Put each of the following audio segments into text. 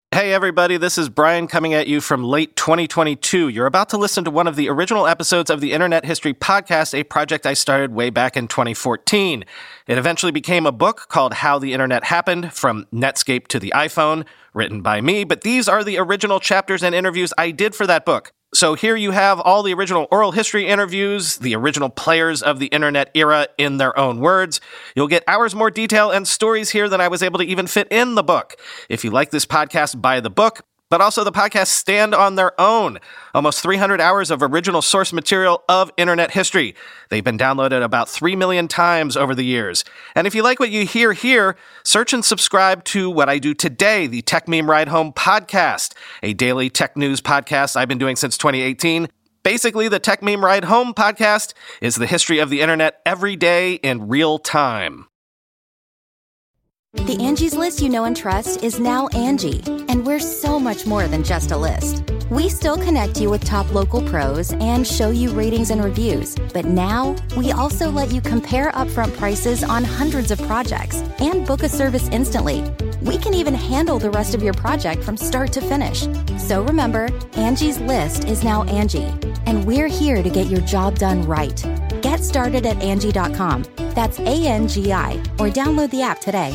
Hey everybody, this is Brian coming at you from late 2022. You're about to listen to one of the original episodes of the Internet History Podcast, a project I started way back in 2014. It eventually became a book called How the Internet Happened, From Netscape to the iPhone, written by me, but these are the original chapters and interviews I did for that book. So here you have all the original oral history interviews, the original players of the internet era in their own words. You'll get hours more detail and stories here than I was able to even fit in the book. If you like this podcast, buy the book, but also the podcasts stand on their own. Almost 300 hours of original source material of internet history. They've been downloaded about 3 million times over the years. And if you like what you hear here, search and subscribe to what I do today, the Tech Meme Ride Home podcast, a daily tech news podcast I've been doing since 2018. Basically, the Tech Meme Ride Home podcast is the history of the internet every day in real time. The Angie's List you know and trust is now Angie, and we're so much more than just a list. We still connect you with top local pros and show you ratings and reviews, but now we also let you compare upfront prices on hundreds of projects and book a service instantly. We can even handle the rest of your project from start to finish. So remember, Angie's List is now Angie, and we're here to get your job done right. Get started at Angie.com. That's ANGI, or download the app today.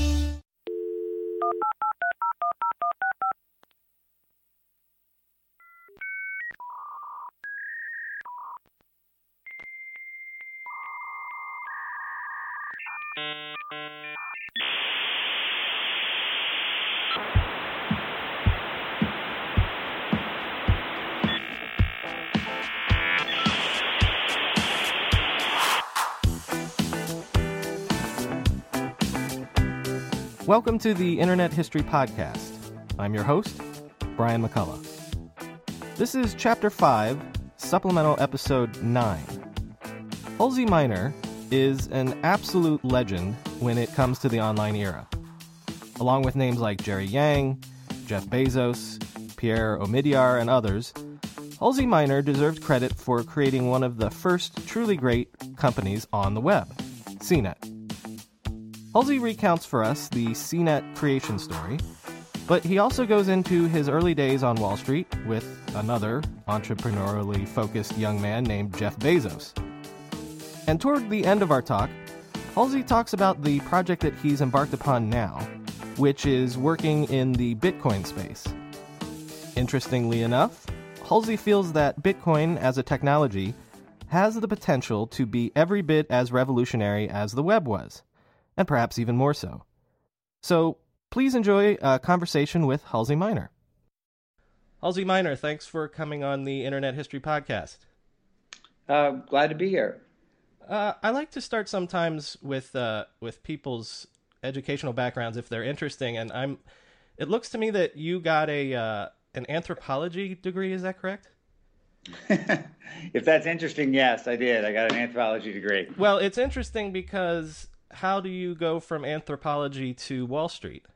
Welcome to the Internet History Podcast. I'm your host, Brian McCullough. This is Chapter 5, Supplemental Episode 9. Halsey Minor is an absolute legend when it comes to the online era. Along with names like Jerry Yang, Jeff Bezos, Pierre Omidyar, and others, Halsey Minor deserved credit for creating one of the first truly great companies on the web, CNET. Halsey recounts for us the CNET creation story, but he also goes into his early days on Wall Street with another entrepreneurially focused young man named Jeff Bezos. And toward the end of our talk, Halsey talks about the project that he's embarked upon now, which is working in the Bitcoin space. Interestingly enough, Halsey feels that Bitcoin as a technology has the potential to be every bit as revolutionary as the web was, and perhaps even more so. So please enjoy a conversation with Halsey Minor. Halsey Minor, thanks for coming on the Internet History Podcast. Glad to be here. I like to start sometimes with people's educational backgrounds if they're interesting, and it looks to me that you got an anthropology degree. Is that correct? If that's interesting, yes, I did. I got an anthropology degree. Well, it's interesting because how do you go from anthropology to Wall Street?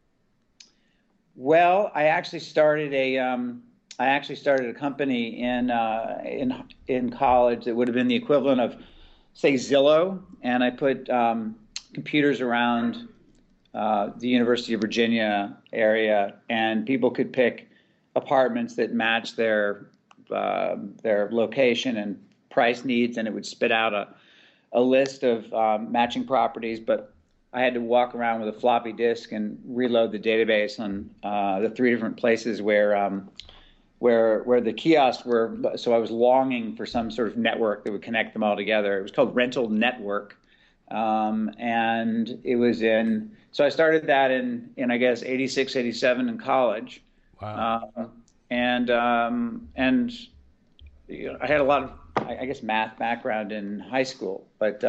Well, I actually started a company in college that would have been the equivalent of, say, Zillow, and I put computers around the University of Virginia area, and people could pick apartments that matched their location and price needs, and it would spit out a list of matching properties, but I had to walk around with a floppy disk and reload the database on the 3 different places where the kiosks were. So I was longing for some sort of network that would connect them all together. It was called Rental Network, and it was so I started that in I guess 86, 87 in college. Wow. And you know, I had a lot of, I guess, math background in high school, but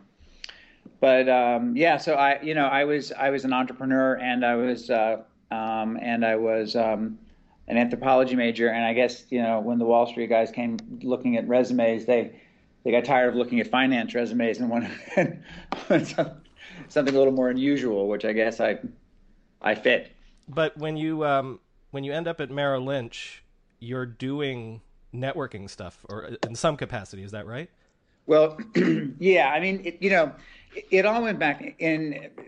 yeah. So I was an entrepreneur, and I was an anthropology major. And I guess, when the Wall Street guys came looking at resumes, they got tired of looking at finance resumes and wanted something a little more unusual, which I guess I fit. But when you end up at Merrill Lynch, you're doing networking stuff, or in some capacity, is that right? Well, yeah. I mean, it all went back in.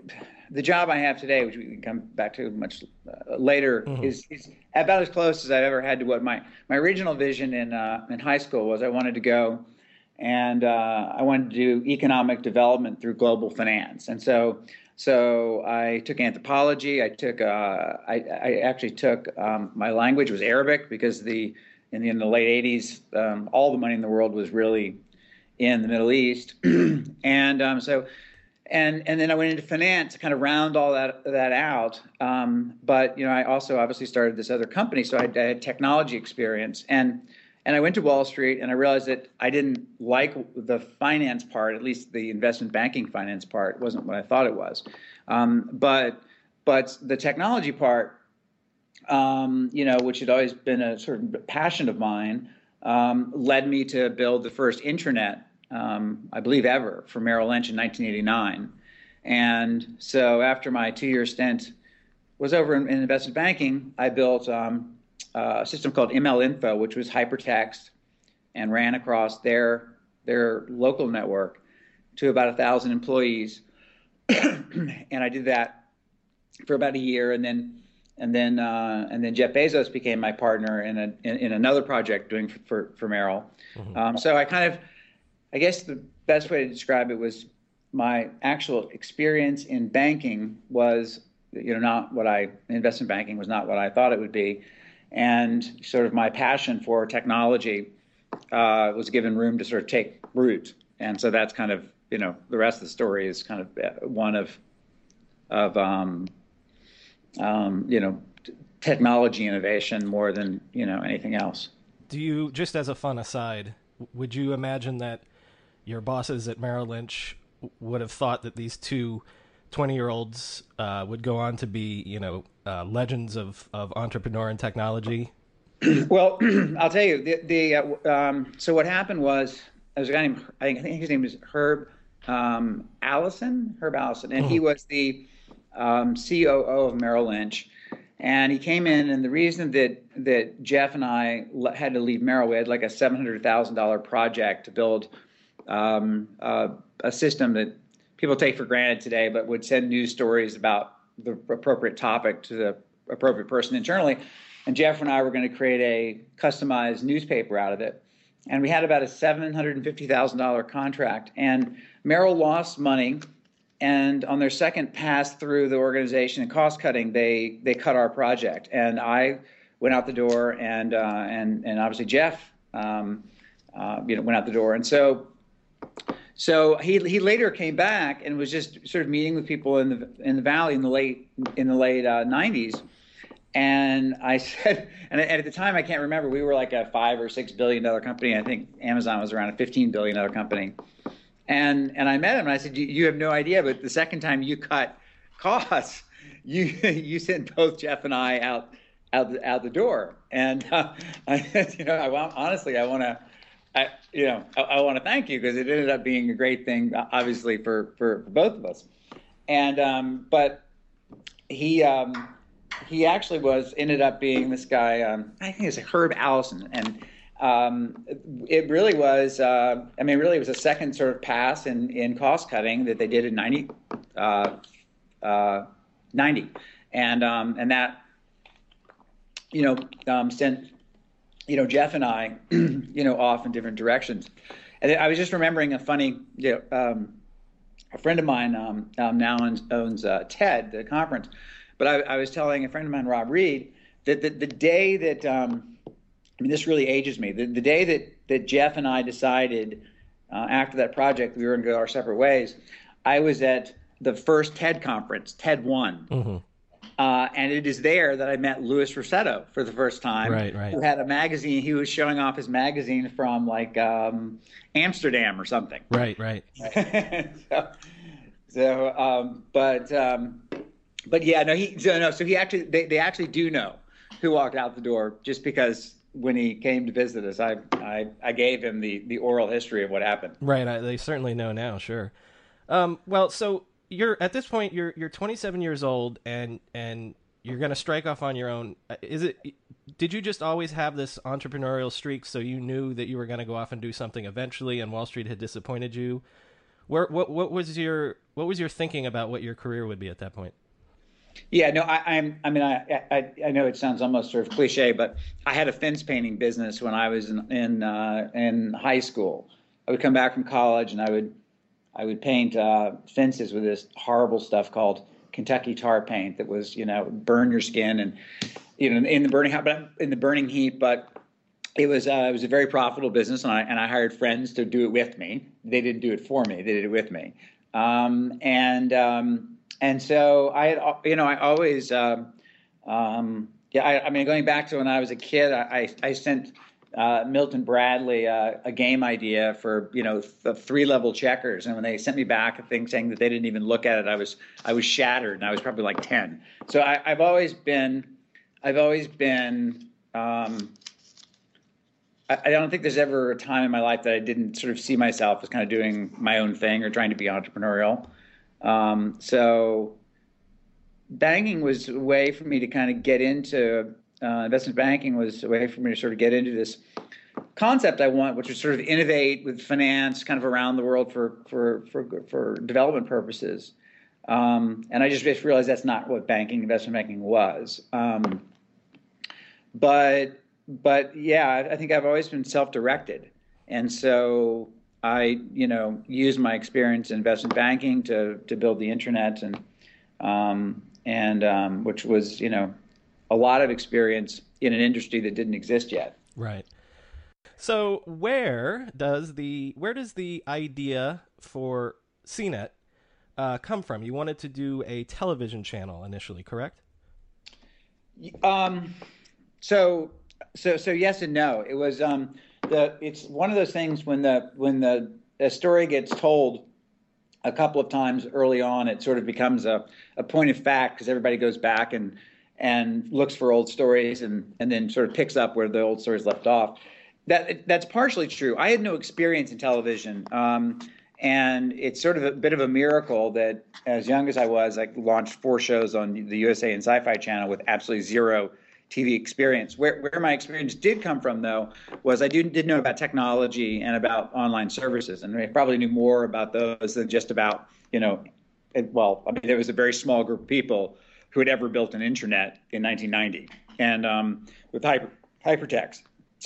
the job I have today, which we can come back to much later, is about as close as I've ever had to what my original vision in high school was. I wanted to go and I wanted to do economic development through global finance, and so I took anthropology. I actually took my language was Arabic because in the late 80s, all the money in the world was really in the Middle East, and then I went into finance to kind of round all that out. But I also obviously started this other company, so I had technology experience, and I went to Wall Street, and I realized that I didn't like the finance part, at least the investment banking finance part wasn't what I thought it was. But the technology part, which had always been a sort of passion of mine, led me to build the first intranet, I believe ever, for Merrill Lynch in 1989. And so after my 2-year stint was over in investment banking, I built a system called ML-Info, which was hypertext and ran across their local network to about 1,000 employees. And I did that for about a year, and then Jeff Bezos became my partner in another project doing for Merrill. So I guess the best way to describe it was my actual experience in banking was, investment banking was not what I thought it would be. And sort of my passion for technology was given room to sort of take root. And so that's kind of, the rest of the story is kind of one of technology innovation more than, anything else. Do you, just as a fun aside, would you imagine that your bosses at Merrill Lynch would have thought that these two 20-year-olds would go on to be, legends of entrepreneur and technology? Well, I'll tell you, so what happened was, there was a guy named, I think his name was Herb Allison, and he was the COO of Merrill Lynch. And he came in, and the reason that Jeff and I had to leave Merrill, we had like a $700,000 project to build a system that people take for granted today, but would send news stories about the appropriate topic to the appropriate person internally. And Jeff and I were going to create a customized newspaper out of it. And we had about a $750,000 contract. And Merrill lost money. And on their second pass through the organization and cost cutting, they cut our project. And I went out the door, and obviously Jeff went out the door. And so he later came back and was just sort of meeting with people in the Valley in the late 90s. And I said, and at the time I can't remember, we were like a $5 or $6 billion company. I think Amazon was around a $15 billion company. And I met him and I said, you have no idea, but the second time you cut costs, you sent both Jeff and I out the door. And I want to thank you because it ended up being a great thing, obviously for both of us. And but he actually ended up being this guy. I think it's Herb Allison, and it really was. Really, it was a second sort of pass in cost cutting that they did in 90, and that sent Jeff and I off in different directions. And I was just remembering a funny, a friend of mine now owns TED, the conference. But I was telling a friend of mine, Rob Reed, that the day that this really ages me. The day that Jeff and I decided after that project we were going to go our separate ways, I was at the first TED conference, TED 1. Mm-hmm. And it is there that I met Louis Rossetto for the first time. Right. Who had a magazine. He was showing off his magazine from like Amsterdam or something. Right. But yeah, no. So he actually, they actually do know who walked out the door, just because when he came to visit us, I gave him the oral history of what happened. Right. They certainly know now. Sure. Well, so you're at this point, you're 27 years old, and you're going to strike off on your own. Did you just always have this entrepreneurial streak, so you knew that you were going to go off and do something eventually, and Wall Street had disappointed you? What was your thinking about what your career would be at that point? Yeah, no, I know it sounds almost sort of cliche, but I had a fence painting business when I was in high school. I would come back from college and I would paint fences with this horrible stuff called Kentucky tar paint that was, burn your skin and, in the burning heat. But it was a very profitable business, and I hired friends to do it with me. They didn't do it for me; they did it with me. And so I always, going back to when I was a kid, I sent Milton Bradley a game idea for, the 3-level checkers. And when they sent me back a thing saying that they didn't even look at it, I was shattered, and I was probably like 10. So I've always been, I don't think there's ever a time in my life that I didn't sort of see myself as kind of doing my own thing or trying to be entrepreneurial. So banking was a way for me to kind of get into investment banking was a way for me to sort of get into this concept I want, which was sort of innovate with finance kind of around the world for development purposes. And I just realized that's not what investment banking was. But yeah, I think I've always been self-directed. And so I, used my experience in investment banking to build the internet and which was, a lot of experience in an industry that didn't exist yet. Right. So where does the idea for CNET come from? You wanted to do a television channel initially, correct? So yes and no. It was it's one of those things when the story gets told a couple of times early on, it sort of becomes a point of fact because everybody goes back and looks for old stories and then sort of picks up where the old stories left off. That's partially true. I had no experience in television, and it's sort of a bit of a miracle that as young as I was, I launched 4 shows on the USA and Sci-Fi Channel with absolutely zero TV experience. Where my experience did come from, though, was I did know about technology and about online services, and I probably knew more about those than just about, there was a very small group of people who had ever built an internet in 1990, and with hypertext.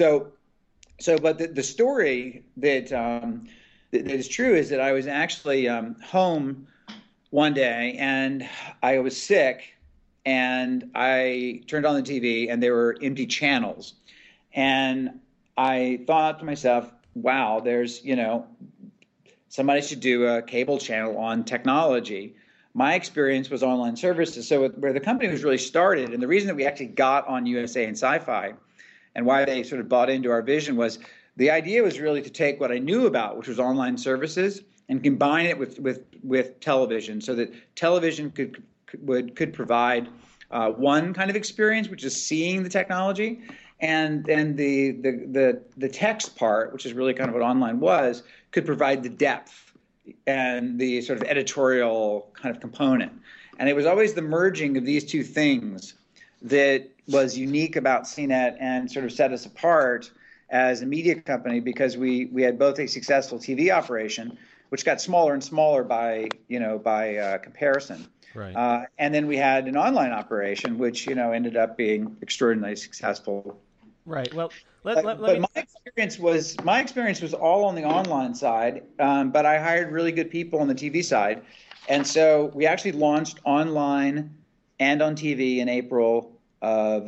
But the story that is true is that I was actually home one day and I was sick. And I turned on the TV and there were empty channels. And I thought to myself, wow, there's, somebody should do a cable channel on technology. My experience was online services. So where the company was really started, and the reason that we actually got on USA and Sci-Fi and why they sort of bought into our vision was the idea was really to take what I knew about, which was online services, and combine it with television so that television could provide one kind of experience, which is seeing the technology, and then the text part, which is really kind of what online was, could provide the depth and the sort of editorial kind of component. And it was always the merging of these two things that was unique about CNET and sort of set us apart as a media company, because we had both a successful TV operation, which got smaller and smaller by comparison. Right. And then we had an online operation, which ended up being extraordinarily successful. Right. Well, my experience was all on the online side, but I hired really good people on the TV side, and so we actually launched online and on TV in April of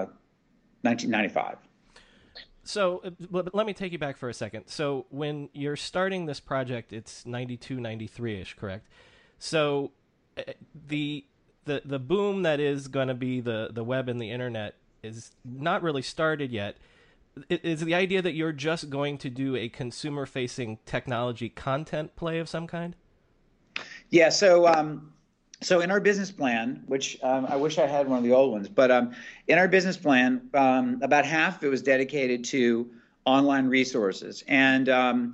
1995. So let me take you back for a second. So when you're starting this project, it's 92, 93-ish, correct? So the boom that is going to be the web and the internet is not really started yet. Is the idea that you're just going to do a consumer-facing technology content play of some kind? Yeah. So in our business plan, which I wish I had one of the old ones, but in our business plan, about half of it was dedicated to online resources, and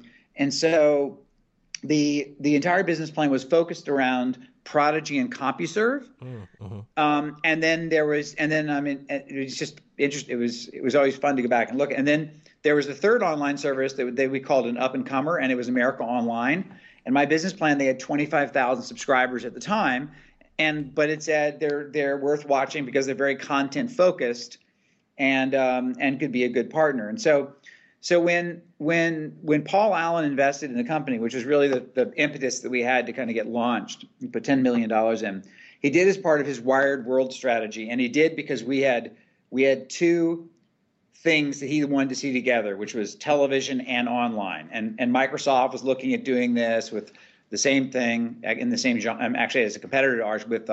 so the entire business plan was focused around Prodigy and CompuServe. Mm-hmm. And then it was just interesting. It was always fun to go back and look. And then there was a third online service that we called an up and comer, and it was America Online. And my business plan, they had 25,000 subscribers at the time, but it said they're worth watching because they're very content focused, and could be a good partner. And so when Paul Allen invested in the company, which was really the impetus that we had to kind of get launched, he put $10 million in. He did as part of his Wired World strategy, and he did because we had two things that he wanted to see together, which was television and online. And Microsoft was looking at doing this with the same thing in the same genre, actually as a competitor to ours with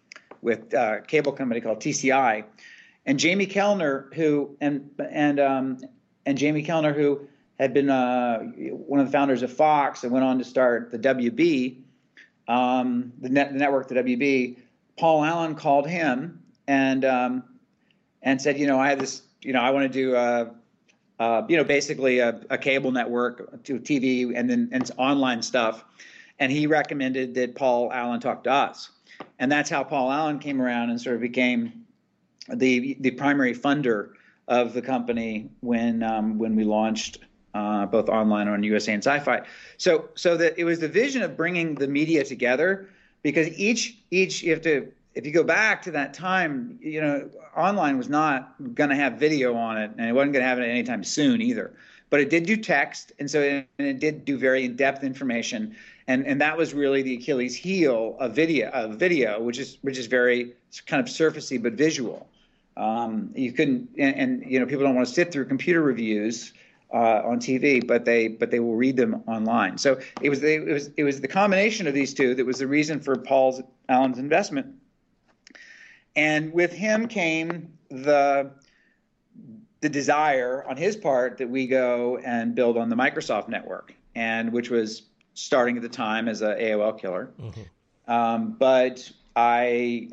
a cable company called TCI. And Jamie Kellner, who Jamie Kellner, who had been one of the founders of Fox and went on to start the WB, the network, the WB. Paul Allen called him and said, I have this, I want to do, basically a cable network to TV and it's online stuff. And he recommended that Paul Allen talk to us. And that's how Paul Allen came around and sort of became the primary funder of the company when we launched both online on USA and Sci-Fi. So that it was the vision of bringing the media together, because each if you go back to that time, online was not going to have video on it, and it wasn't going to have it anytime soon either. But it did do text, and it did do very in-depth information, and that was really the Achilles heel of video, which is very kind of surfacey but visual. You couldn't, and people don't want to sit through computer reviews on TV, but they will read them online. So it was the combination of these two that was the reason for Paul Allen's investment. And with him came the desire on his part that we go and build on the Microsoft network, and which was starting at the time as a AOL killer. Mm-hmm. But I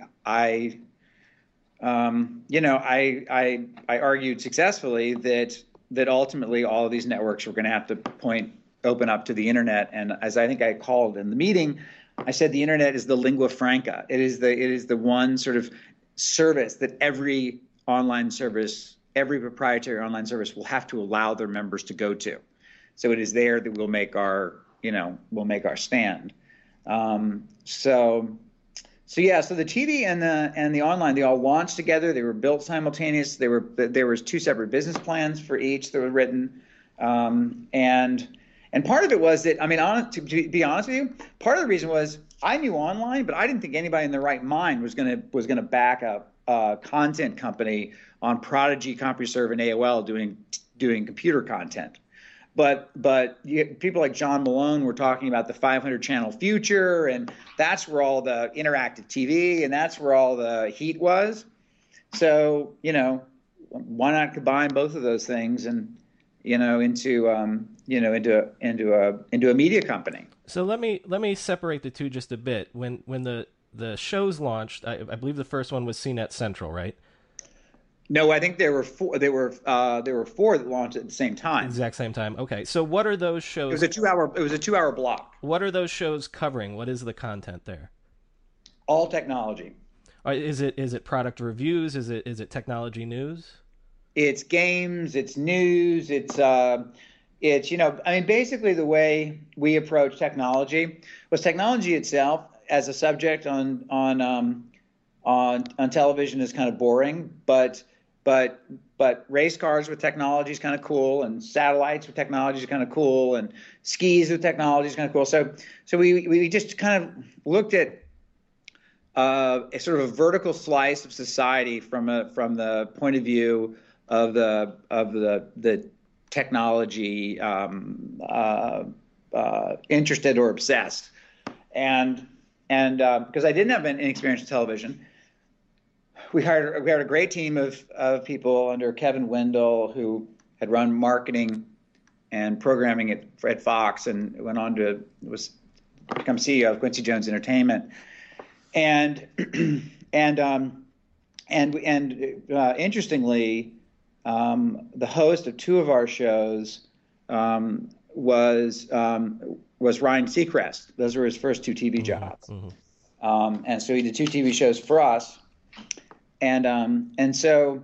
argued successfully that ultimately all of these networks were going to have to open up to the internet. And as I think I called in the meeting, I said the internet is the lingua franca. It is the one sort of service that every online service, every proprietary online service will have to allow their members to go to. So it is there that we'll make our stand. So the TV and the online, they all launched together. They were built simultaneous. There was two separate business plans for each that were written, and part of it was that, to be honest with you, part of the reason was I knew online, but I didn't think anybody in their right mind was gonna back up a content company on Prodigy, CompuServe, and AOL doing computer content. But people like John Malone were talking about the 500-channel future, and that's where all the interactive TV and that's where all the heat was. So, why not combine both of those things and, into a media company? So let me separate the two just a bit. When the shows launched, I believe the first one was CNET Central, right? No, I think there were four. There were four that launched at the same time. Exact same time. Okay, so what are those shows? It was a 2-hour block. What are those shows covering? What is the content there? All technology. Is it product reviews? Is it technology news? It's games. It's news. It's basically the way we approach technology was technology itself as a subject on television is kind of boring, but race cars with technology is kind of cool, and satellites with technology is kind of cool, and skis with technology is kind of cool. So we just kind of looked at a sort of a vertical slice of society from the point of view of the technology interested or obsessed, and because I didn't have any experience with television. We hired a great team of people under Kevin Wendell, who had run marketing and programming at Fox and went on to become CEO of Quincy Jones Entertainment. And interestingly, the host of two of our shows was Ryan Seacrest. Those were his first two TV jobs. Mm-hmm. And so he did two TV shows for us. And so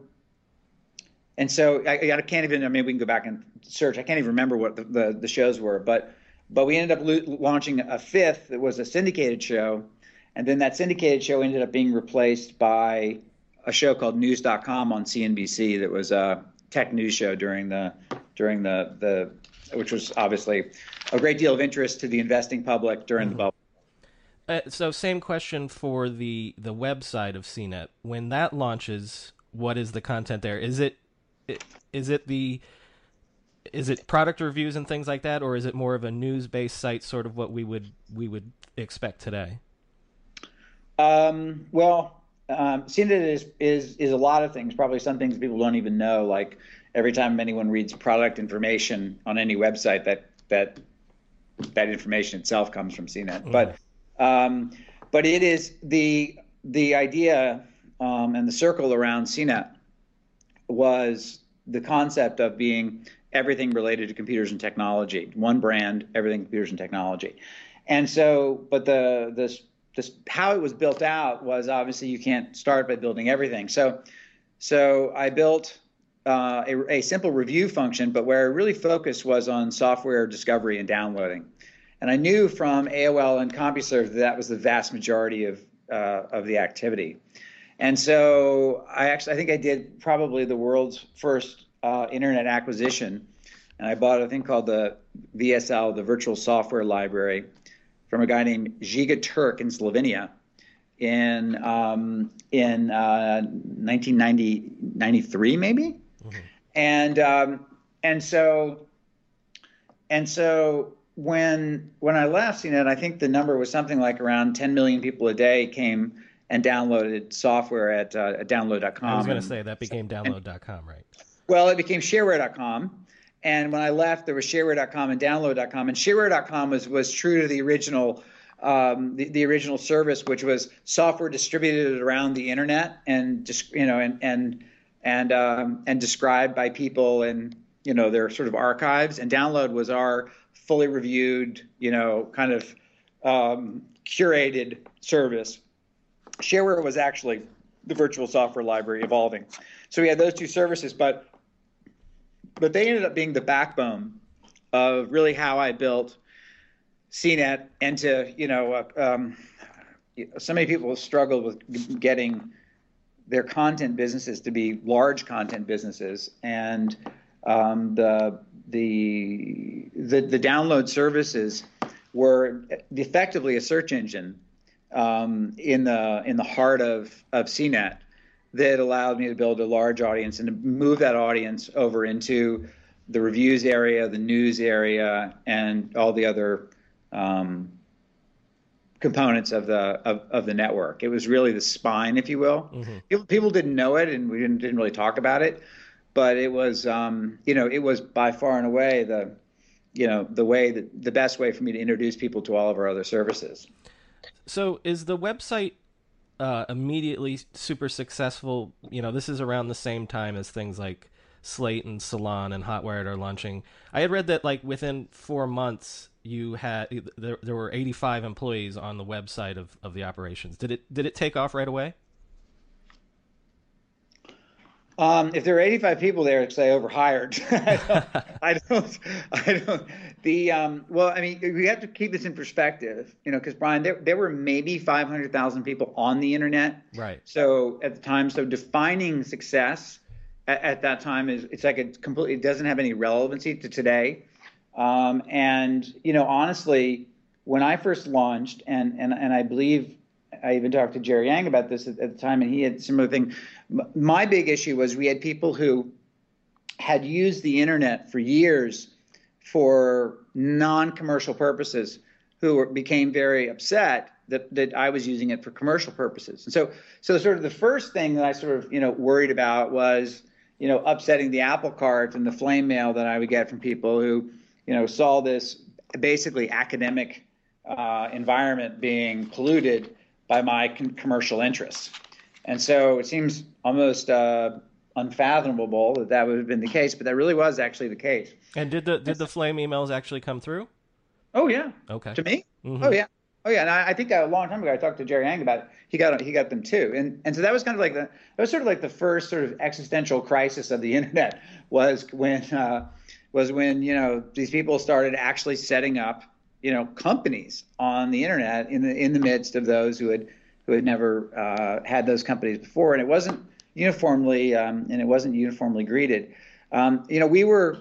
I can't even, we can go back and search. I can't even remember what the shows were, but But we ended up launching a fifth that was a syndicated show. And then that syndicated show ended up being replaced by a show called News.com on CNBC that was a tech news show during the which was obviously a great deal of interest to the investing public during the bubble. So same question for the website of CNET. When that launches, what is the content there? Is it product reviews and things like that, or is it more of a news-based site, sort of what we would expect today? CNET is a lot of things. Probably some things people don't even know. Like every time anyone reads product information on any website, that information itself comes from CNET. But it is the idea and the circle around CNET was the concept of being everything related to computers and technology. One brand, everything computers and technology. And so, but this how it was built out was obviously you can't start by building everything. So I built a simple review function, but where I really focused was on software discovery and downloading. And I knew from AOL and CompuServe that was the vast majority of the activity. And so I think I did probably the world's first internet acquisition, and I bought a thing called the VSL, the Virtual Software Library, from a guy named Žiga Turk in Slovenia in 1993 maybe. Mm-hmm. And so when I left CNET, I think the number was something like around 10 million people a day came and downloaded software at download.com. I was going to say that became download.com, right? Well, it became shareware.com. And when I left, there was shareware.com and download.com. And shareware.com was true to the original the original service, which was software distributed around the internet and and described by people in their sort of archives. And download was our fully reviewed, kind of curated service. Shareware was actually the virtual software library evolving. So we had those two services, but they ended up being the backbone of really how I built CNET. And so many people have struggled with getting their content businesses to be large content businesses, and the download services were effectively a search engine in the heart of CNET that allowed me to build a large audience and to move that audience over into the reviews area, the news area, and all the other components of the network. It was really the spine, if you will. Mm-hmm. People didn't know it, and we didn't really talk about it, but it was it was by far and away the best way for me to introduce people to all of our other services. So is the website immediately super successful? This is around the same time as things like Slate and Salon and Hotwired are launching. I had read that within 4 months there were 85 employees on the website of the operations. Did it take off right away? If there were 85 people there, it's I overhired. I don't. Well, I mean, we have to keep this in perspective, because Brian, there were maybe 500,000 people on the internet. Right. So at the time, defining success at that time it doesn't have any relevancy to today. And honestly, when I first launched, and I believe I even talked to Jerry Yang about this at the time, and he had similar thing. My big issue was we had people who had used the internet for years for non-commercial purposes who became very upset that I was using it for commercial purposes. And so sort of the first thing that I sort of worried about was upsetting the apple cart and the flame mail that I would get from people who saw this basically academic environment being polluted by my commercial interests. And so it seems almost unfathomable that would have been the case, but that really was actually the case. And did the flame emails actually come through? Oh yeah. Okay. To me? Mm-hmm. Oh yeah. And I think a long time ago I talked to Jerry Yang about it. He got them too. And so that was kind of like the first sort of existential crisis of the internet was when these people started actually setting up companies on the internet in the midst of those who had never had those companies before, and it wasn't uniformly greeted. We were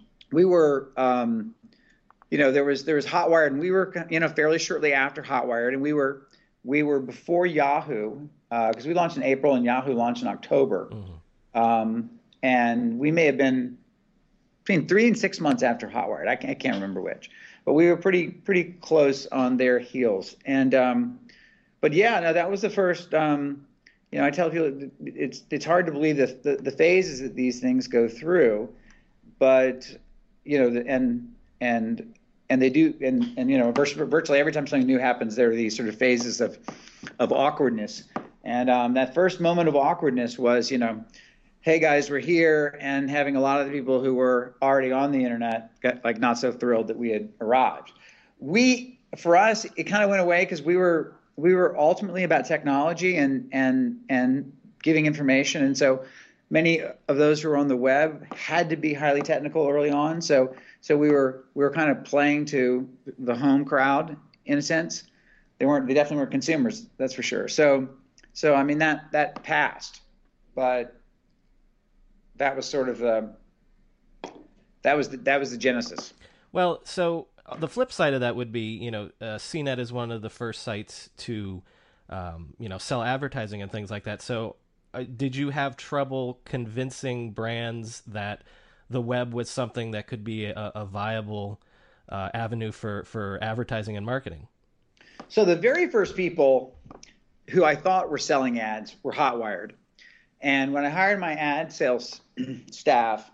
there was Hotwired, and we were fairly shortly after Hotwired, and we were before Yahoo, because we launched in April and Yahoo launched in October. And we may have been between 3 and 6 months after Hotwired. I can't remember which, but we were pretty close on their heels. And but yeah, no, that was the first. I tell people it's hard to believe the phases that these things go through, but and they do, and virtually every time something new happens, there are these sort of phases of awkwardness. And that first moment of awkwardness was, hey guys, we're here, and having a lot of the people who were already on the internet got not so thrilled that we had arrived. For us, it kind of went away because we were ultimately about technology and giving information, and so many of those who were on the web had to be highly technical early on. So we were kind of playing to the home crowd in a sense. They definitely weren't consumers, that's for sure. So I mean that passed, but that was sort of that was the genesis. Well, so the flip side of that would be, CNET is one of the first sites to, sell advertising and things like that. So did you have trouble convincing brands that the web was something that could be a viable avenue for advertising and marketing? So the very first people who I thought were selling ads were Hotwired. And when I hired my ad sales staff,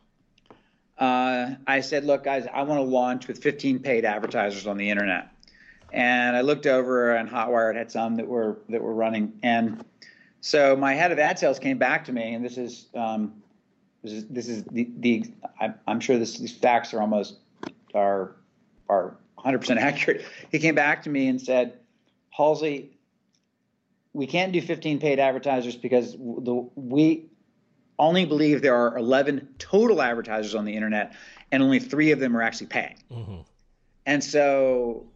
I said, look, guys, I want to launch with 15 paid advertisers on the internet. And I looked over, and Hotwired had some that were running. And so my head of ad sales came back to me, and this is the I'm sure these facts are 100% accurate. He came back to me and said, Halsey, we can't do 15 paid advertisers because we only believe there are 11 total advertisers on the internet, and only 3 of them are actually paying. Mm-hmm. And so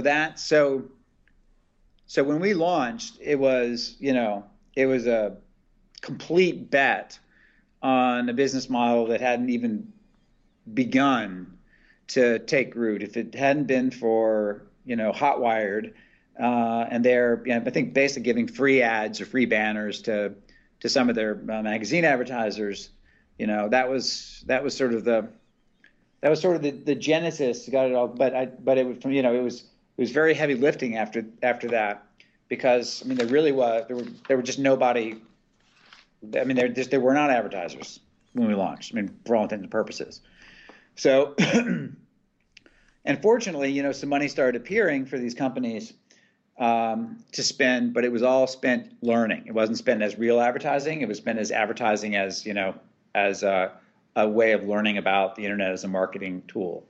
when we launched, it was a complete bet on a business model that hadn't even begun to take root. If it hadn't been for Hotwired and they're I think basically giving free ads or free banners to some of their magazine advertisers, that was sort of the genesis. Got it all, but it was it was very heavy lifting after that, because there really was there were just nobody. There were not advertisers when we launched. For all intents and purposes. So, and fortunately, some money started appearing for these companies to spend, but it was all spent learning. It wasn't spent as real advertising. It was spent as advertising, as a way of learning about the internet as a marketing tool.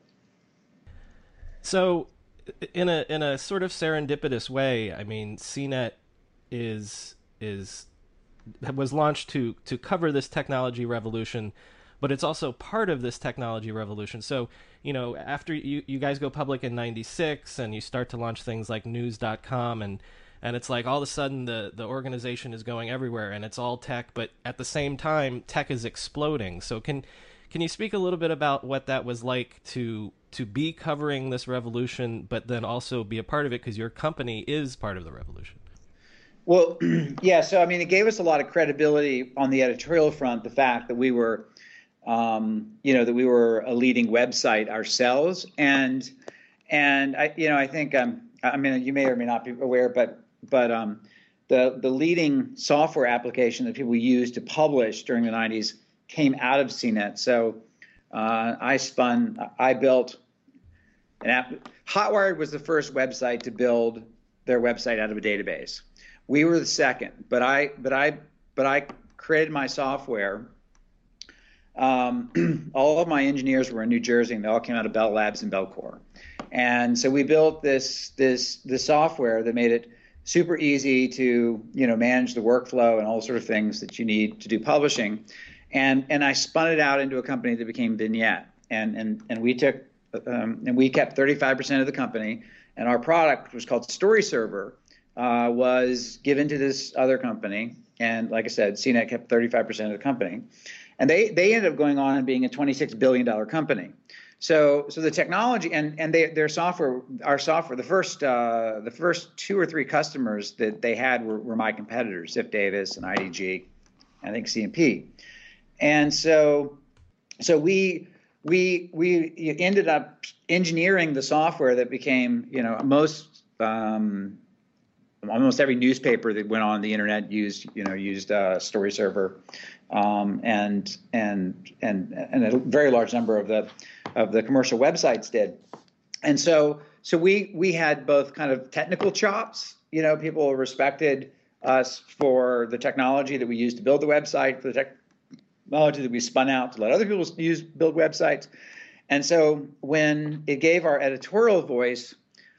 So, in a sort of serendipitous way, CNET was launched to cover this technology revolution, but it's also part of this technology revolution. So, after you guys go public in 96 and you start to launch things like news.com, and it's like all of a sudden the organization is going everywhere and it's all tech, but at the same time tech is exploding. So can you speak a little bit about what that was like to be covering this revolution, but then also be a part of it because your company is part of the revolution? Well, yeah. So, it gave us a lot of credibility on the editorial front, the fact that we were, that we were a leading website ourselves. And I think, you may or may not be aware, but the leading software application that people used to publish during the 90s came out of CNET. So I built an app. Hotwired was the first website to build their website out of a database. We were the second, but I created my software. All of my engineers were in New Jersey, and they all came out of Bell Labs and Bellcore. And so we built this software that made it super easy to manage the workflow and all sort of things that you need to do publishing. And I spun it out into a company that became Vignette. And we took and we kept 35% of the company. And our product, which was called StoryServer, was given to this other company. And like I said, CNET kept 35% of the company. And they ended up going on and being a $26 billion company. So the technology and their software, our software, the first 2 or 3 customers that they had were my competitors, Ziff Davis and IDG, I think CMP. And so we ended up engineering the software that became, almost every newspaper that went on the internet used StoryServer, and a very large number of the commercial websites did. And so we had both kind of technical chops. People respected us for the technology that we used to build the website, for the technology that we spun out to let other people build websites. And so when it gave our editorial voice,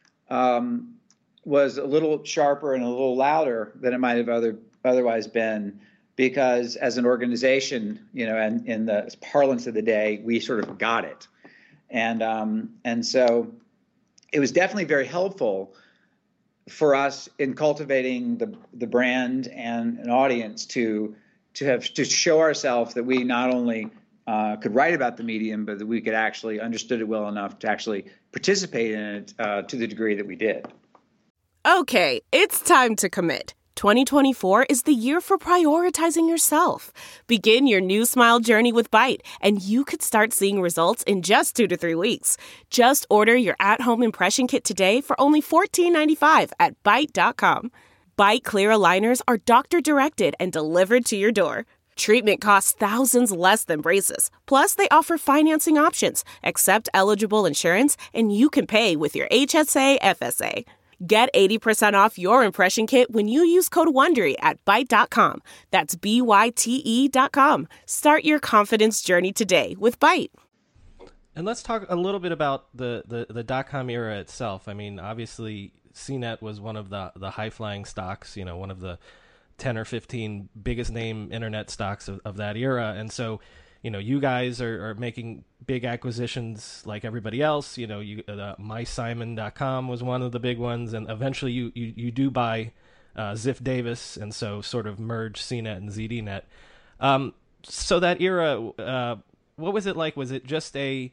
was a little sharper and a little louder than it might have otherwise been, because as an organization, and in the parlance of the day, we sort of got it. And so it was definitely very helpful for us in cultivating the brand and an audience to show ourselves that we not only could write about the medium, but that we could actually understood it well enough to actually participate in it to the degree that we did. Okay, it's time to commit. 2024 is the year for prioritizing yourself. Begin your new smile journey with Byte, and you could start seeing results in just 2 to 3 weeks. Just order your at-home impression kit today for only $14.95 at Byte.com. Byte Clear aligners are doctor-directed and delivered to your door. Treatment costs thousands less than braces. Plus, they offer financing options, accept eligible insurance, and you can pay with your HSA FSA. Get 80% off your impression kit when you use code WONDERY at Byte.com. That's BYTE.com. Start your confidence journey today with Byte. And let's talk a little bit about the dot-com era itself. I mean, obviously, CNET was one of the high-flying stocks, one of the 10 or 15 biggest name internet stocks of that era. And so, you guys are making big acquisitions like everybody else. MySimon.com was one of the big ones, and eventually you do buy Ziff Davis, and so sort of merge CNET and ZDNet. So that era, what was it like? Was it just there's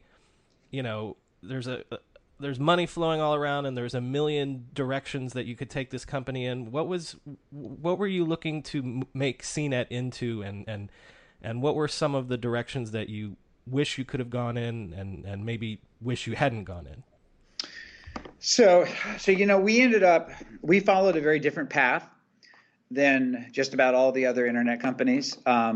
money flowing all around, and there's a million directions that you could take this company in? What were you looking to make CNET into, and what were some of the directions that you wish you could have gone in and maybe wish you hadn't gone in? So we followed a very different path than just about all the other internet companies.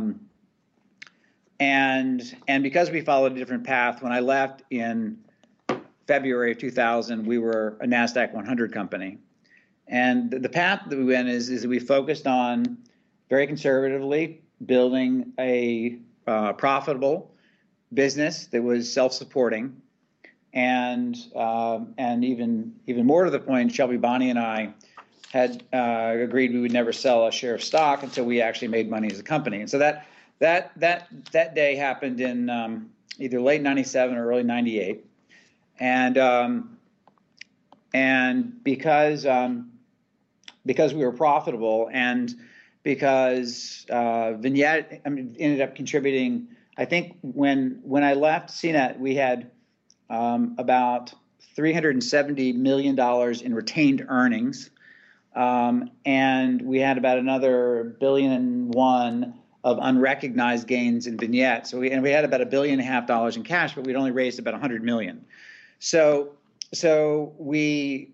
And because we followed a different path, when I left in February of 2000, we were a NASDAQ 100 company. And the path that we went is that we focused on very conservatively building a profitable business that was self-supporting, and even more to the point, Shelby Bonnie and I had agreed we would never sell a share of stock until we actually made money as a company. And so that day happened in either late '97 or early '98, and because we were profitable and because Vignette ended up contributing. I think when I left CNET, we had about $370 million in retained earnings, and we had about another $1.1 billion of unrecognized gains in Vignette. So we had about $1.5 billion in cash, but we'd only raised about $100 million. So we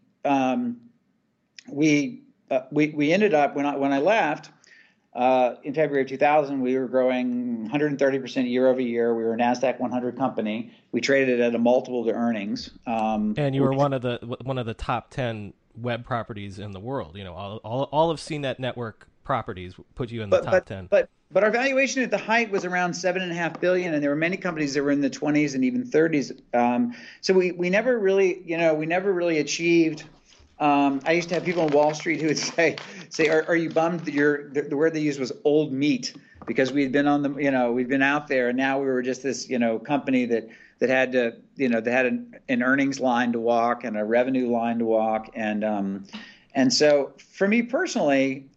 ended up when I left. In February of 2000, we were growing 130% year over year. We were a NASDAQ 100 company. We traded at a multiple to earnings. And you were one of the top 10 web properties in the world. All of CNET network properties put you in the top 10. But our valuation at the height was around $7.5 billion, and there were many companies that were in the 20s and even 30s. So we never really achieved. I used to have people on Wall Street who would say, "Are you bummed that the word they used was old meat, because we'd been we'd been out there, and now we were just this, company that had to, that had an earnings line to walk and a revenue line to walk. And so for me personally,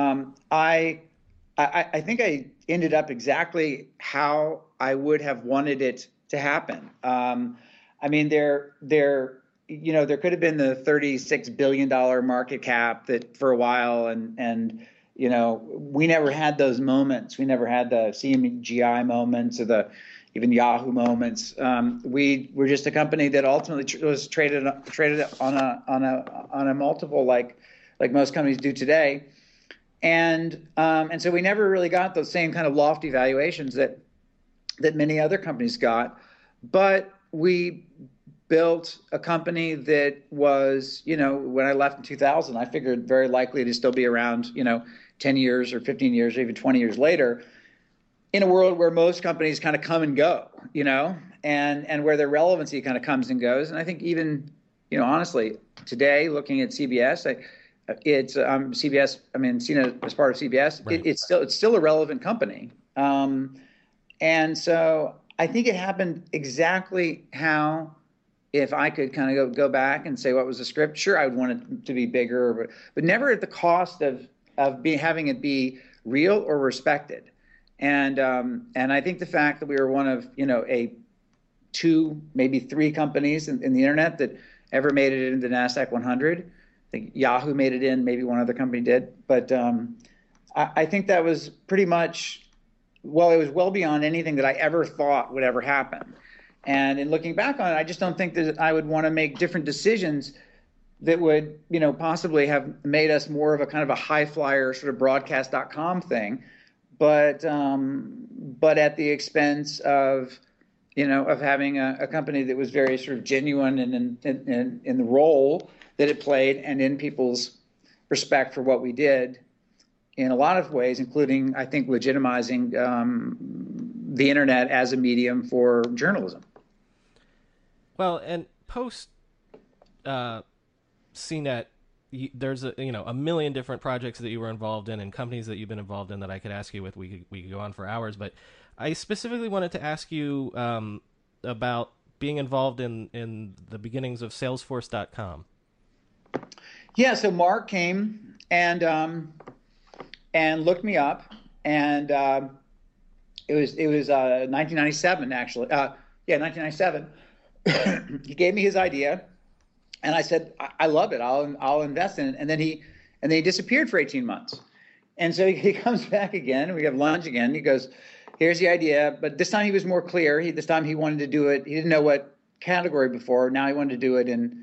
I think I ended up exactly how I would have wanted it to happen. I mean, there could have been the $36 billion market cap that for a while, and we never had those moments. We never had the CMGI moments or even Yahoo moments. We were just a company that ultimately was traded on a multiple like most companies do today, and so we never really got those same kind of lofty valuations that many other companies got, but we built a company that was, when I left in 2000, I figured very likely to still be around, 10 years or 15 years or even 20 years later, in a world where most companies kind of come and go, and where their relevancy kind of comes and goes. And I think even, honestly, today, looking at CBS, it's CBS. I mean, seen it as part of CBS. Right. It's still a relevant company, and so I think it happened exactly how. If I could kind of go back and say what was the script, sure, I would want it to be bigger, but never at the cost of having it be real or respected. And I think the fact that we were one of a 2, maybe 3 companies in the internet that ever made it into the NASDAQ 100. I think Yahoo made it in, maybe one other company did, but I think that was pretty much, it was well beyond anything that I ever thought would ever happen. And in looking back on it, I just don't think that I would want to make different decisions that would, possibly have made us more of a kind of a high flyer sort of broadcast.com thing, but at the expense of, of having a company that was very sort of genuine and in the role that it played and in people's respect for what we did in a lot of ways, including, I think, legitimizing the internet as a medium for journalism. Well, and post CNET, there's a million different projects that you were involved in and companies that you've been involved in that I could ask you with. We could go on for hours, but I specifically wanted to ask you about being involved in the beginnings of Salesforce.com. Yeah, so Mark came and looked me up, and it was 1997 actually. 1997. He gave me his idea, and I said, I love it. I'll invest in it. And then he disappeared for 18 months. And so he comes back again, and we have lunch again. He goes, here's the idea. But this time he was more clear. This time he wanted to do it. He didn't know what category before. Now he wanted to do it in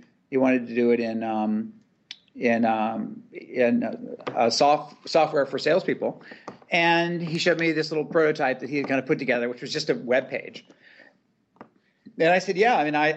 software for salespeople. And he showed me this little prototype that he had kind of put together, which was just a web page. And I said, yeah. I mean,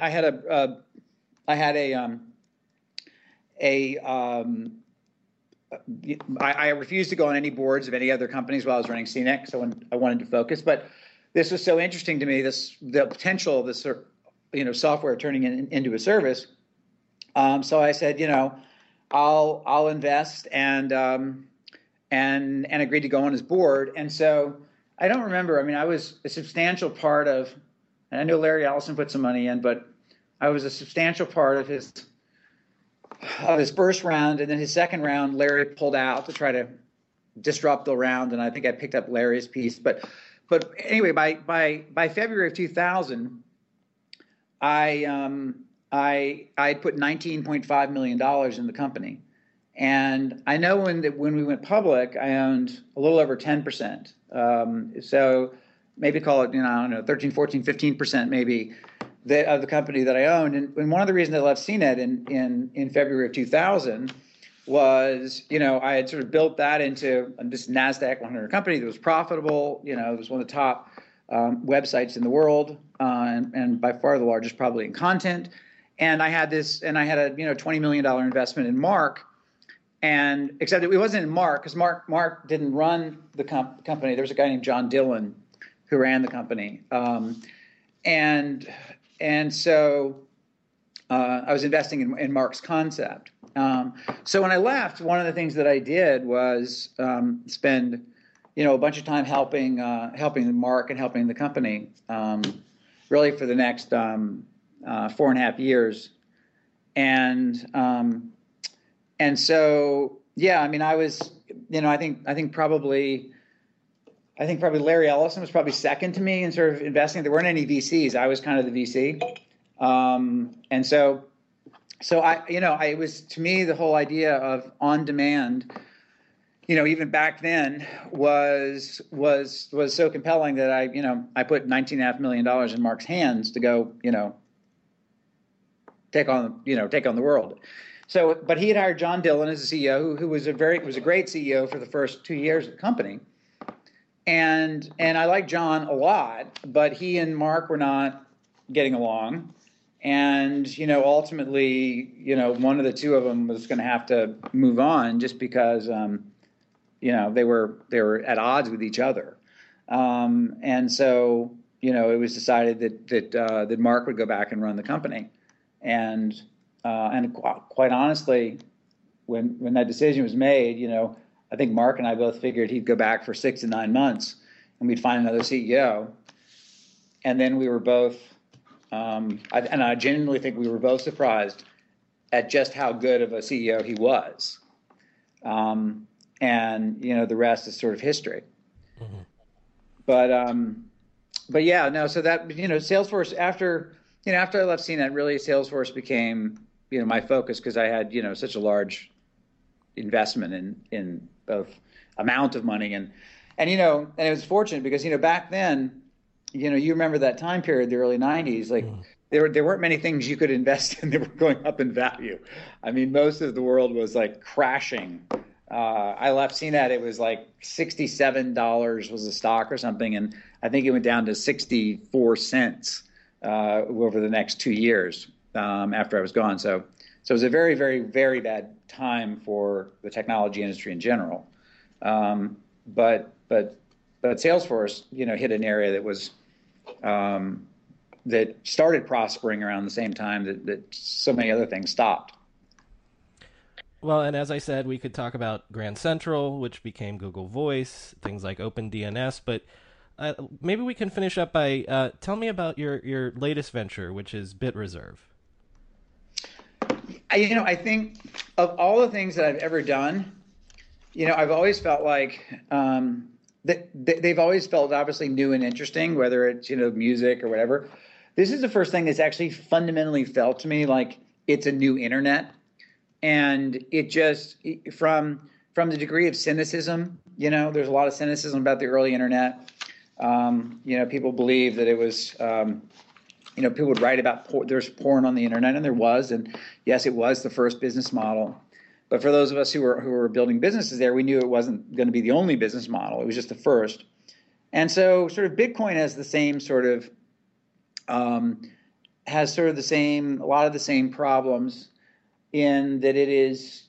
I refused to go on any boards of any other companies while I was running CNET, so I wanted to focus. But this was so interesting to me, the potential of this software turning into a service. So I said, I'll invest and agreed to go on his board. And so I don't remember. I mean, I was a substantial part of. And I know Larry Ellison put some money in, but I was a substantial part of his first round, and then his second round, Larry pulled out to try to disrupt the round, and I think I picked up Larry's piece. But anyway, by February of 2000, I put $19.5 million in the company, and I know when we went public, I owned a little over 10%. So maybe call it, I don't know, 13, 14, 15% maybe of the company that I owned. And one of the reasons I left CNET in February of 2000 was, I had sort of built that into this NASDAQ 100 company that was profitable. It was one of the top websites in the world, and by far the largest probably in content. And I had a $20 million investment in Mark. And except it wasn't in Mark, because Mark didn't run the company. There was a guy named John Dillon who ran the company, and so I was investing in Mark's concept. So when I left, one of the things that I did was spend, a bunch of time helping Mark and helping the company, really for the next 4.5 years, and so yeah, I mean, I was, I think probably Larry Ellison was probably second to me in sort of investing. There weren't any VCs. I was kind of the VC, and so it was, to me, the whole idea of on demand, even back then was so compelling that I put $19.5 million in Mark's hands to go, take on the world. So, but he had hired John Dillon as a CEO, who was a great CEO for the first 2 years of the company. And I like John a lot, but he and Mark were not getting along. And, ultimately, one of the two of them was going to have to move on just because, they were at odds with each other. And so, it was decided that Mark would go back and run the company. And quite honestly, when that decision was made, I think Mark and I both figured he'd go back for 6 to 9 months and we'd find another CEO. And then we were both, I genuinely think we were both surprised at just how good of a CEO he was. And, the rest is sort of history. Mm-hmm. But yeah, no, so that, Salesforce, after I left CNET, really Salesforce became, my focus, because I had, such a large investment in both amount of money and it was fortunate because, back then, you remember that time period, the early 90s, like there weren't many things you could invest in that were going up in value. I mean, most of the world was like crashing. I left CNET, it was like $67 was a stock or something. And I think it went down to 64 cents over the next 2 years after I was gone. So it was a very, very, very bad time for the technology industry in general. But Salesforce, hit an area that was that started prospering around the same time that so many other things stopped. Well, and as I said, we could talk about Grand Central, which became Google Voice, things like OpenDNS, but maybe we can finish up by tell me about your latest venture, which is BitReserve. I think of all the things that I've ever done, I've always felt like they've always felt obviously new and interesting, whether it's, music or whatever. This is the first thing that's actually fundamentally felt to me like it's a new internet. And it just, from the degree of cynicism, there's a lot of cynicism about the early internet. People believe that it was, people would write about there's porn on the internet, and there was, and yes, it was the first business model. But for those of us who were building businesses there, we knew it wasn't going to be the only business model. It was just the first. And so sort of Bitcoin has the same sort of, a lot of the same problems in that it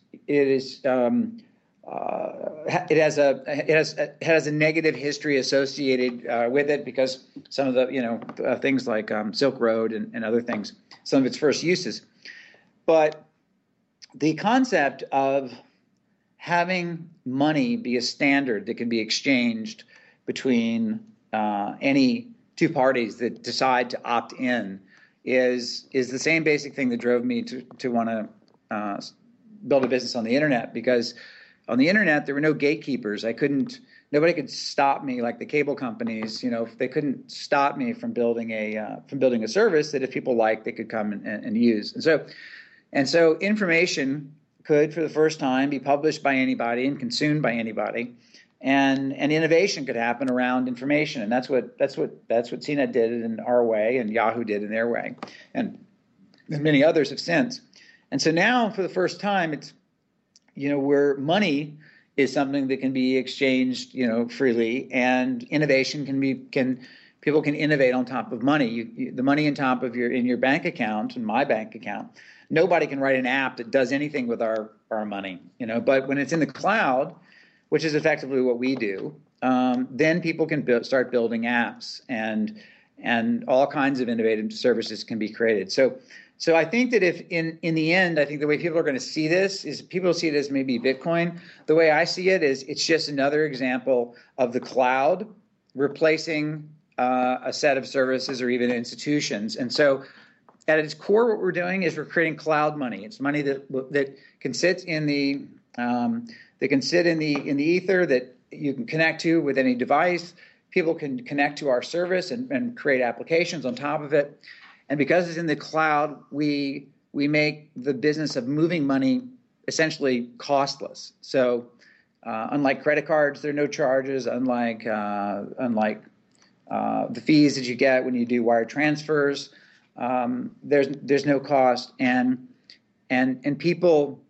has a negative history associated with it because some of the things like Silk Road and other things, some of its first uses. But the concept of having money be a standard that can be exchanged between any two parties that decide to opt in is the same basic thing that drove me to want to build a business on the internet, because on the internet there were no gatekeepers. Nobody could stop me like the cable companies. They couldn't stop me from building a service that if people liked, they could come and use. And so information could, for the first time, be published by anybody and consumed by anybody, and innovation could happen around information. And that's what CNET did in our way, and Yahoo did in their way, and many others have since. And so now, for the first time, it's where money is something that can be exchanged freely, and innovation people can innovate on top of money. The money on top of in your bank account and my bank account. Nobody can write an app that does anything with our money, But when it's in the cloud, which is effectively what we do, then people can start building apps, and and all kinds of innovative services can be created. So I think that if in the end, I think the way people are going to see this is people see it as maybe Bitcoin. The way I see it is it's just another example of the cloud replacing a set of services or even institutions. And so at its core, what we're doing is we're creating cloud money. It's money that can sit in the ether, that you can connect to with any device. People can connect to our service and create applications on top of it. And because it's in the cloud, we make the business of moving money essentially costless. So unlike credit cards, there are no charges. Unlike the fees that you get when you do wire transfers, there's no cost. And people,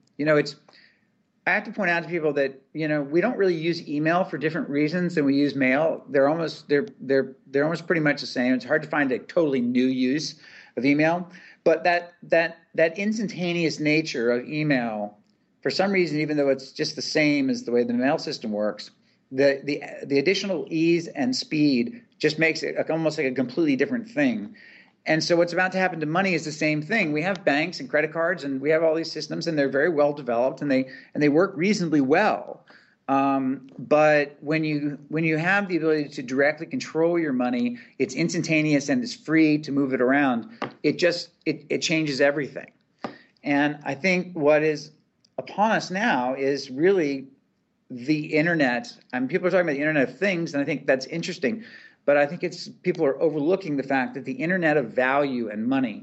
I have to point out to people that we don't really use email for different reasons than we use mail. They're almost pretty much the same. It's hard to find a totally new use of email, but that instantaneous nature of email, for some reason, even though it's just the same as the way the mail system works, the additional ease and speed just makes it almost like a completely different thing. And so what's about to happen to money is the same thing. We have banks and credit cards, and we have all these systems, and they're very well developed, and they work reasonably well. But when you have the ability to directly control your money, it's instantaneous and it's free to move it around. It changes everything. And I think what is upon us now is really the internet. I mean, people are talking about the Internet of Things, and I think that's interesting. But I think people are overlooking the fact that the Internet of value and money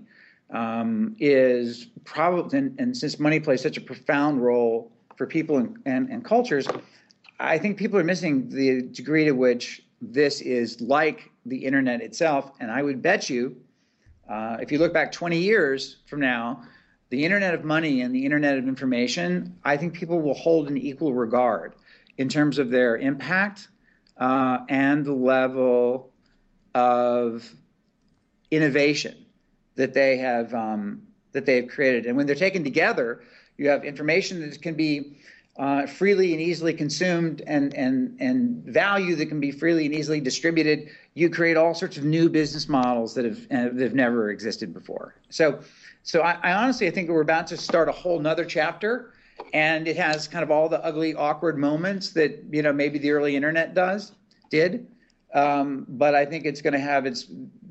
is probably, and since money plays such a profound role for people and cultures, I think people are missing the degree to which this is like the Internet itself. And I would bet you, if you look back 20 years from now, the Internet of money and the Internet of information, I think people will hold in equal regard in terms of their impact and the level of innovation that they have created. And when they're taken together, you have information that can be freely and easily consumed, and value that can be freely and easily distributed. You create all sorts of new business models that have never existed before. So I honestly, I think we're about to start a whole nother chapter, and it has kind of all the ugly, awkward moments that maybe the early internet did. But I think it's going to have its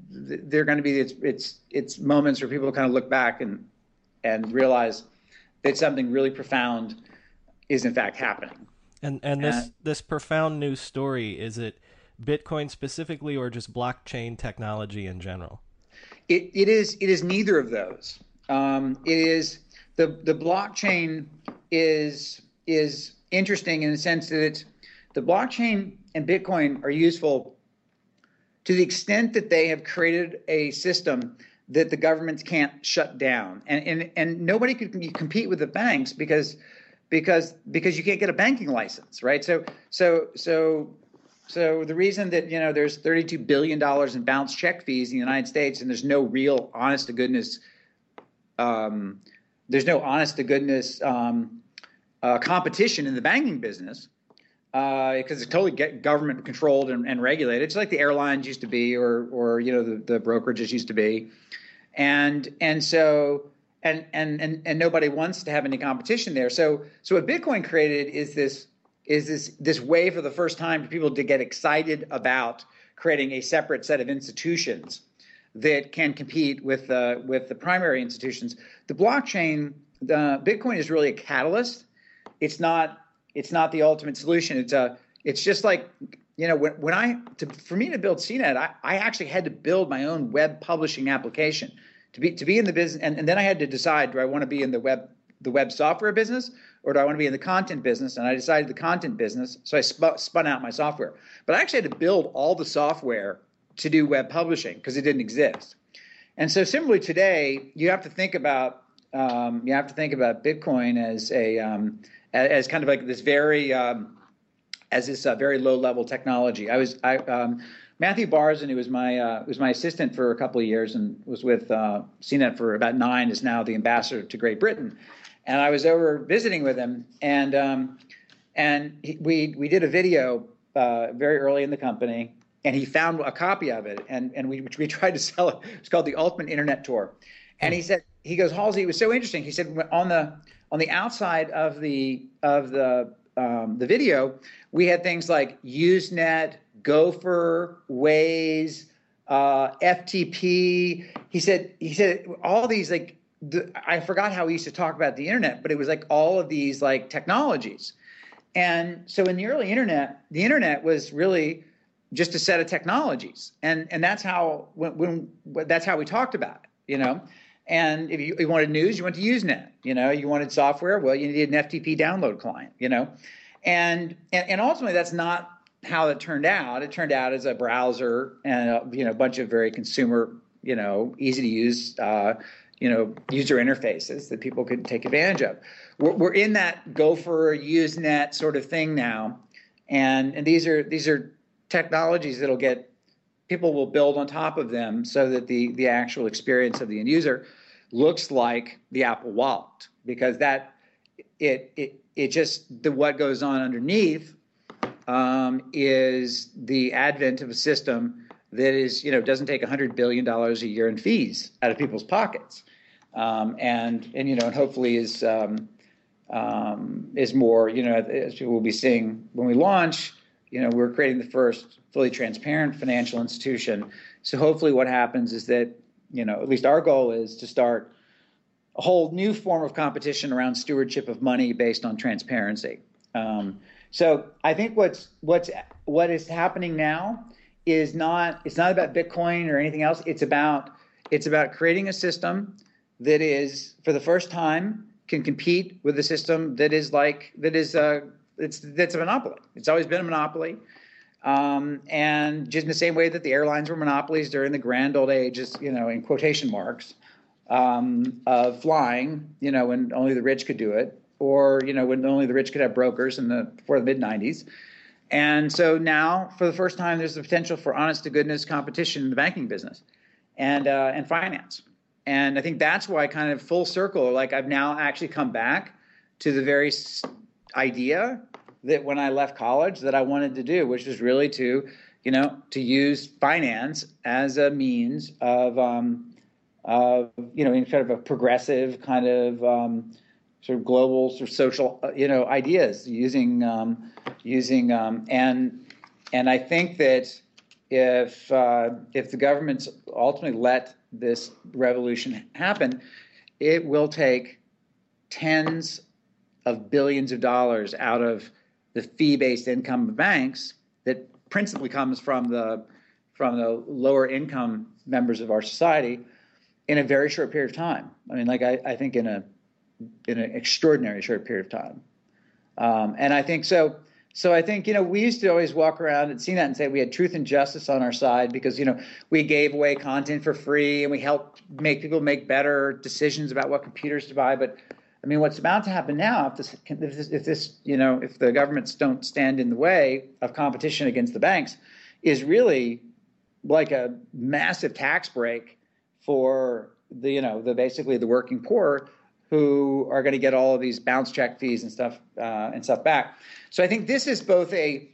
moments where people kind of look back and realize that something really profound is in fact happening. And this profound new story, is it Bitcoin specifically or just blockchain technology in general? It is neither of those. It is the blockchain is interesting in the sense that the blockchain and Bitcoin are useful to the extent that they have created a system that the governments can't shut down, and nobody could compete with the banks because you can't get a banking license, right? So the reason that there's $32 billion in bounced check fees in the United States, and there's no real honest to goodness competition in the banking business because it's totally government controlled and regulated. It's like the airlines used to be, or the brokerages used to be, and nobody wants to have any competition there. So what Bitcoin created is this way for the first time for people to get excited about creating a separate set of institutions that can compete with the primary institutions. The blockchain, Bitcoin is really a catalyst. It's not the ultimate solution. It's just like for me to build CNET, I actually had to build my own web publishing application to be in the business, and then I had to decide, do I want to be in the web software business, or do I want to be in the content business? And I decided the content business, so I spun out my software. But I actually had to build all the software to do web publishing because it didn't exist. And so similarly today, you have to think about Bitcoin as kind of like this very very low level technology. Matthew Barzin, who was my assistant for a couple of years and was with CNET for about 9, is now the ambassador to Great Britain. And I was over visiting with him, and we did a video very early in the company, and he found a copy of it, and we tried to sell it. It's called The Ultimate Internet Tour. And he goes, Halsey, it was so interesting. He said on the outside of the video, we had things like Usenet, Gopher, Waze, FTP. He said all these, like, I forgot how he used to talk about the internet, but it was like all of these like technologies. And so in the early internet, the internet was really just a set of technologies, and that's how that's how we talked about it, you know. And if you wanted news, you went to Usenet. You know, you wanted software, well, you needed an FTP download client. You know, and ultimately that's not how it turned out. It turned out as a browser and a bunch of very consumer, easy to use, user interfaces that people could take advantage of. We're in that Gopher, Usenet sort of thing now, and these are technologies that'll get people will build on top of them so that the actual experience of the end user looks like the Apple Wallet, because that it just what goes on underneath is the advent of a system that is doesn't take $100 billion a year in fees out of people's pockets, and hopefully is more as people will be seeing when we launch. We're creating the first fully transparent financial institution. So hopefully what happens is that, at least our goal is to start a whole new form of competition around stewardship of money based on transparency. So I think what is happening now is it's not about Bitcoin or anything else. It's about creating a system that is, for the first time, can compete with a system that's a monopoly. It's always been a monopoly. And just in the same way that the airlines were monopolies during the grand old ages, in quotation marks, of flying, when only the rich could do it, or, when only the rich could have brokers before the mid-90s. And so now, for the first time, there's the potential for honest-to-goodness competition in the banking business and finance. And I think that's why, kind of full circle, like I've now actually come back to the very idea that when I left college that I wanted to do, which was really to use finance as a means of in sort of a progressive kind of sort of global sort of social ideas using and I think that if the governments ultimately let this revolution happen, it will take tens of billions of dollars out of the fee-based income of banks that principally comes from the lower income members of our society in a very short period of time. I mean, I think in an extraordinary short period of time. And I think so. So I think, we used to always walk around and see that and say we had truth and justice on our side because, we gave away content for free and we helped make people make better decisions about what computers to buy. But I mean, what's about to happen now, if the governments don't stand in the way of competition against the banks, is really like a massive tax break for basically the working poor, who are going to get all of these bounce check fees and stuff back. So I think this is both I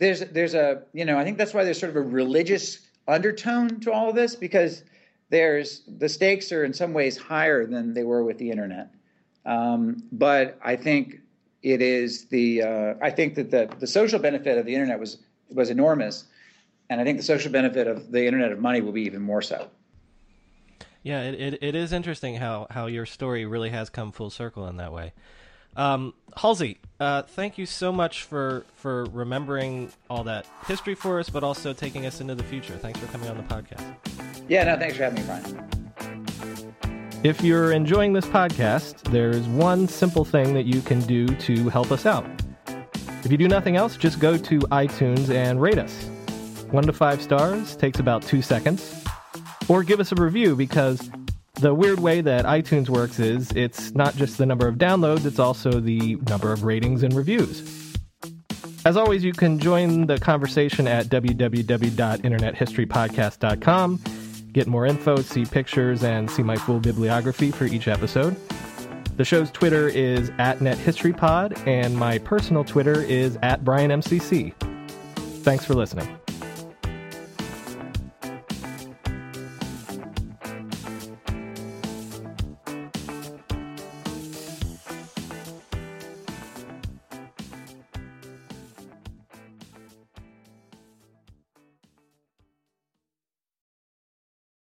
think that's why there's sort of a religious undertone to all of this, because the stakes are in some ways higher than they were with the internet. But I think it is I think that the social benefit of the internet was enormous, and I think the social benefit of the internet of money will be even more so. Yeah, it is interesting how your story really has come full circle in that way. Halsey, thank you so much for remembering all that history for us, but also taking us into the future. Thanks for coming on the podcast. Yeah, no, thanks for having me, Brian. If you're enjoying this podcast, there's one simple thing that you can do to help us out. If you do nothing else, just go to iTunes and rate us. 1 to 5 stars takes about 2 seconds. Or give us a review, because the weird way that iTunes works is it's not just the number of downloads, it's also the number of ratings and reviews. As always, you can join the conversation at www.internethistorypodcast.com. Get more info, see pictures, and see my full bibliography for each episode. The show's Twitter is @NetHistoryPod, and my personal Twitter is @BrianMCC. Thanks for listening.